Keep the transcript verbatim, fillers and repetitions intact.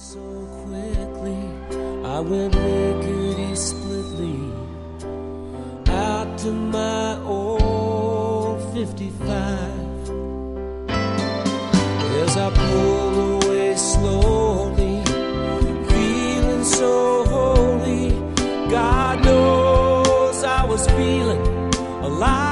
So quickly, I went lickety splitly out to my old fifty-five. As I pulled away slowly, feeling so holy, God knows I was feeling alive.